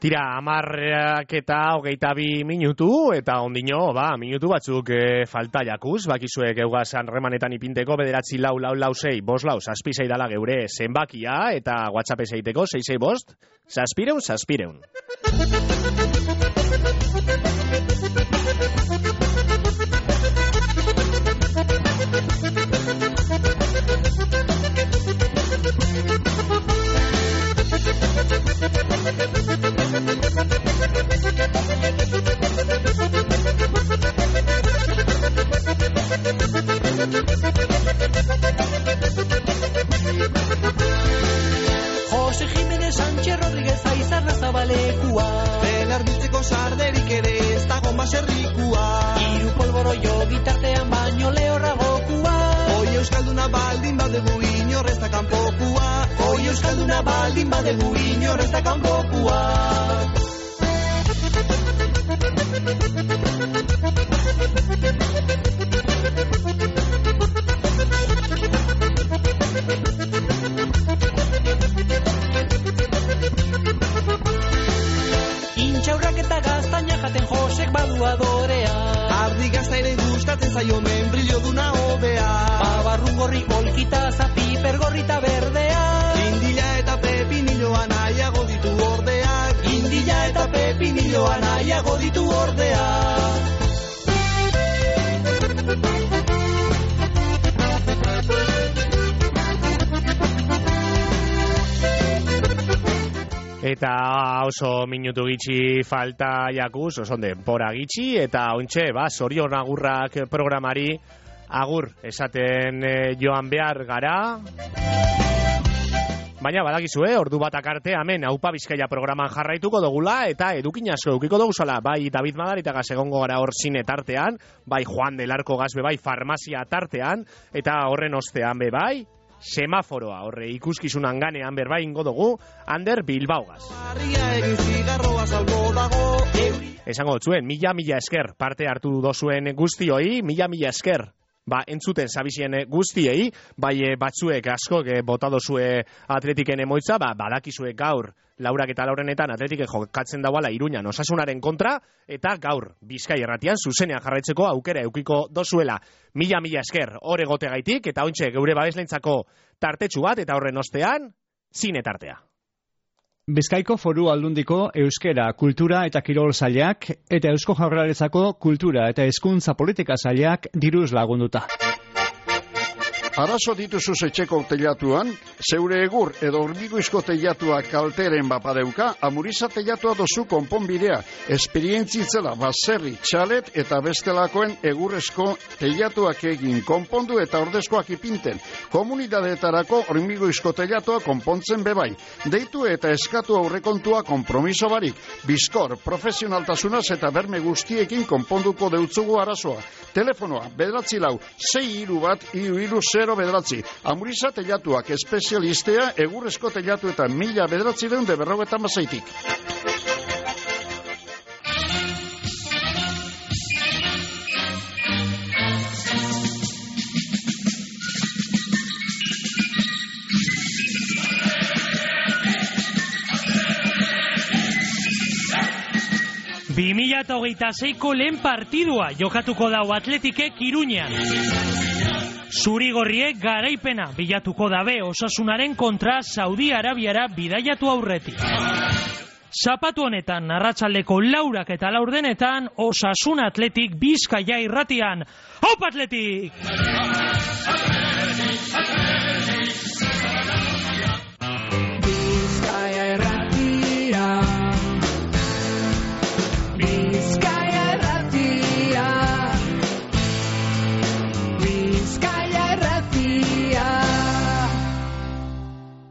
Tira, amarrak eta hogeita bi minutu, eta ondino, ba, minutu batzuk e, falta jakuz, bakizuek eugaz anremanetan ipinteko, bederatzi lau, lau, lau, sei, bos lau, zazpi zei dala geure zenbakia, eta WhatsApp ezeiteko, sei, sei, bost, zazpireun, zazpireun. Jose Jimenez Sánchez Rodríguez Aizarra zabalekua, Belar biltzeko sarderik ere ez dago baserrikua, Iru polboro jo gitartean baino lehorragokua, Oi euskalduna baldin badegu inor ez da kanpokua, Oi euskalduna baldin badegu inor ez da kanpokua. Intxaurrak eta gaztaina jaten Josek badu adorea, ardi gaztaire gustatzen zaio membrillo duna hobea, babarrun gorri olkita zapi pergorri eta berdea, indila eta pepinilloa nahiago ditu ordeak, indila eta pepinilloa nahiago ditu ordeak. Eta oso minutu gitxi falta jakuz, oso denpora gitxi, eta ontxe, ba, Zorion Agurrak programari agur esaten eh, joan behar gara. Baina badakizue, ordu batak arte, hemen Aupa Bizkaia programan jarraituko dugula, eta edukin asko eukiko duguzala, bai David Madari eta egongo gara hor zine tartean, bai Juan del Arco Gazbe, bai farmazia tartean, eta horren ostean be bai, semaforoa, horre ikuskizunan ganean berba ingo dugu, Ander Bilbaogaz. Esango zuen, mila mila esker parte hartu dozuen guztioi, mila mila esker. Ba, entzuten zabizien guztiei, bai batzuek asko bota dozue Atletiken emoitza, ba, badakizue gaur, laurak eta laurenetan Atletiken jokatzen dauala Iruñan Osasunaren kontra, eta gaur, Bizkai Erratian, zuzenean jarraitzeko aukera eukiko dozuela. Mila mila esker, hor egotegaitik, eta ontxe geure babeslentzako tartetxu bat, eta horren ostean, zine tartea. Bizkaiko Foru Aldundiko Euskera, Kultura eta Kirol Sailak eta Eusko Jaurlaritzako Kultura eta Hezkuntza Politika Sailak diruz lagunduta. Arazo dituzu etxeko teilatuan, zeure egur edo hormigoizko teilatua kalteren bapadeuka, Amuriza teilatua dozu konponbidea, esperientzitzela baserri, txalet eta bestelakoen egurrezko teilatuak egin konpondu eta ordezkoak ipinten. Komunidadeetarako hormigoizko teilatua konpontzen bebai. Deitu eta eskatu aurrekontua konpromiso barik. Bizkor, profesionaltasunaz eta berme guztiekin konponduko deutzugu arazoa. Telefonoa, bederatzi lau, sei iru bat, iru iru zero bederatzi. Amuriza teilatuak espezialistea, egurrezko teilatuetan mila bederatzi deun de berrogetan bazaitik. bi mila hogeita seiko lehen partidua jokatuko dau Atletikek Iruñan. Zurigorriek garaipena bilatuko dabe Osasunaren kontra Saudi Arabiara bidaiatu aurretik. Zapatu honetan arratsaldeko laurak eta laurdenetan Osasun Atletik Bizkaia irratian. Haupa Atletik!